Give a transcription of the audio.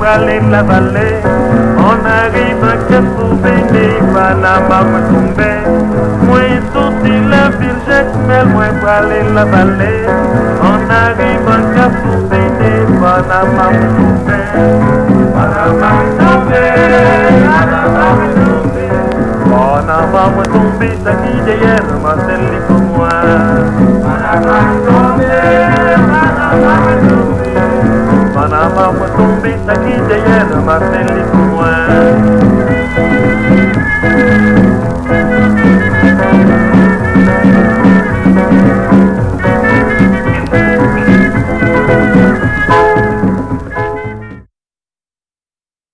aller la vallée. On arrive à Cap-Souvéné, Panama me tombé. Moi sorti la ville, j'exmèle, moi pour aller la vallée. On arrive à Cap-Souvéné, Panama me tombé. Panama me tombé, Panama me tombé. Panama me tombé, ça qui derrière ma télé pour moi. Panama me tombé, Panama me tombé. Panama me tombé, ça qui derrière ma télé pour moi.